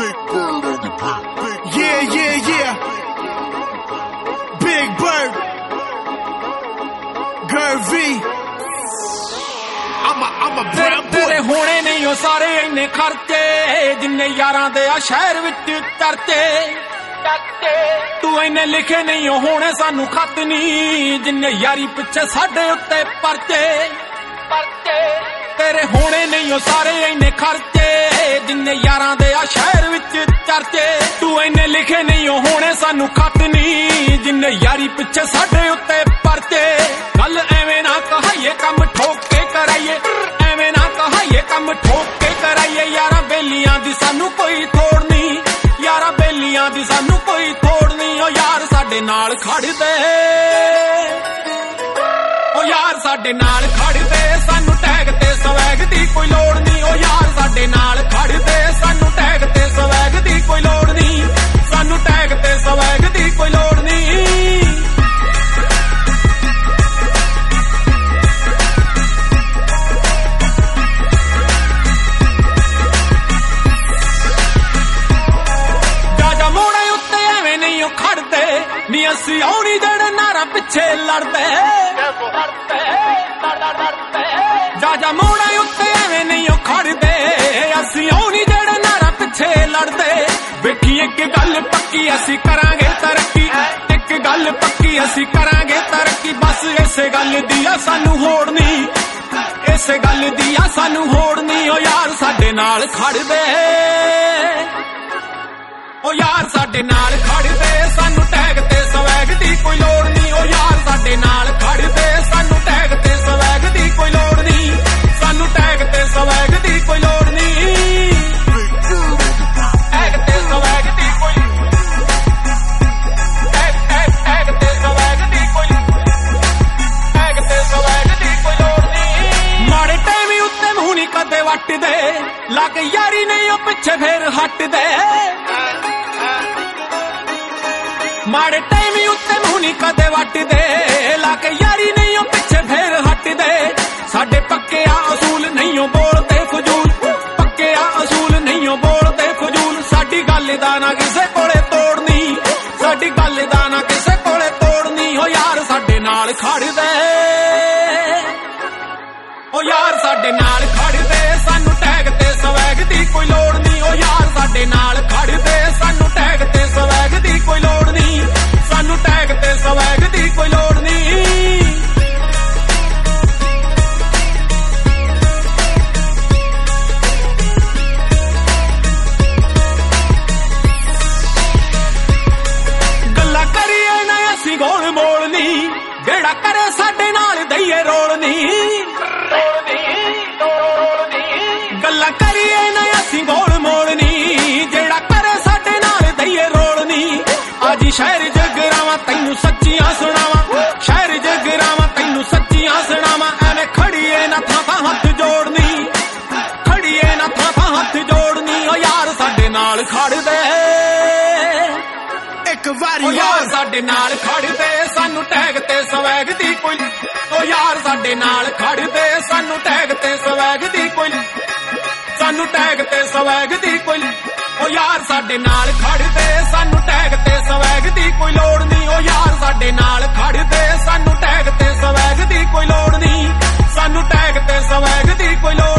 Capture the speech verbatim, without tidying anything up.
Yeah, yeah, yeah. Big Bird. Gervy. I'm a, I'm a brown boy. तेरे होने नहीं हो सारे इन्ने खर्चे जिन्ने यारां दे आ शहर विच चर्चे तू इन्ने लिखे नहीं हो होने सानू खत नहीं जिन्ने यारी पिछे साडे उत्ते परचे तेरे होने नहीं हो सारे इन्ने खर्चे जिन्ने यारां दे आ शहर विच चर्चे तू इन्ने लिखे नहीं हो होने सानू खत नहीं जिन्ने यारी पिछे साडे उत्ते परचे गल एवें ना कहाइए कम ठोक के कराइए एवें ना कहाइए कम ठोक के कराइए यारा बेलियां दी सानू कोई थोड़ नहीं यारा बेलियां दी सानू कोई थोड़ नहीं ओ यार साडे नाल खड़ दे ओ यार साडे नाल खड़ दे सानू टैग ते स्वैग दी कोई लोड़ नहीं ओ यार साडे नाल खड़ दे सानू टैग ते स्वैग दी कोई लोड़ नहीं सानू टैग ते स्वैग दी कोई लोड़ नहीं नी असी आउनी जेड़े नारा पिछे लड़दे जा जा मोड़ा उत्ते एवें नहीं ओ खड़दे असी आउनी जेड़े नारा पिछे लड़दे वेखी एक गल पक्की असी करांगे तरक्की एक गल पक्की असी करांगे तरक्की बस इसे गल दी आ सानू होड़ नहीं इसे गल दी आ सानू होड़ नहीं ओ यार साडे नाल खड़ दे ओ यार साडे नाल खड़ दे सानू टैग ते स्वैग दी कोई लोड़ नहीं ओ यार साडे नाल खड़ दे सानू टैग ते स्वैग दी कोई लोड़ नहीं सानू टैग ते स्वैग दी कोई लोड़ नहीं टैग ते स्वैग दी कोई टैग टैग टैग ते स्वैग दी कोई टैग ते स्वैग दी कोई लोड़ नहीं माड़े टाइम उत्ते मूंह नहीं कदे वट दे लग यारी नहीं ओ पिछे फिर हट दे माड़े टाइम उत्ते मूंह नहीं कदे वट दे लाके यारी नहीं हो पिछे फिर हट दे साडे पक्के आ असूल नहीं हो बोलते फजूल पक्के आ असूल नहीं हो बोलते फजूल साडी गल दा ना किसे कोले तोड़नी साडी गल दा ना किसे कोले तोड़नी हो यार साडे नाल खड़ दे ओ यार साडे नाल खड़ दे सानू टैग ते स्वैग दी कोई लोड़ नहीं ओ यार साडे नाल खड़ दे सानू टैग ते स्वैग दी कोई लोड़ नहीं सानू टैग ते स्वैग दी कोई लोड़ नहीं गल्ला करिए ना असी गोल मोल नहीं जेड़ा करे साडे नाल दईए रोल नहीं गल्ला करिए ना असी गोल मोल नहीं जेड़ा करे साडे नाल दईए रोल नहीं आज शहर जगरावा तैनू सच्चियां सुनावा शहर जगरावा तैनू सच्चियां सुनावा एवें खड़ीए ना थां थां हथ जोड़नी खड़ीए ना थां थां हथ जोड़नी ओ यार साडे नाल खड़ दे एक वारी ओ यार साडे नाल खड़ दे सानू टैग ते स्वैग दी कोई ओ यार साडे नाल खड़ दे सानू टैग ते स्वैग दी कोई सानू टैग ते स्वैग दी कोई ओ यार साडे नाल खड़ दे सानू टैग ते स्वैग दी कोई लोड़ नहीं ओ यार साडे नाल खड़ दे सानू टैग ते स्वैग दी कोई लोड़ नहीं सानू टैग ते स्वैग दी कोई लोड़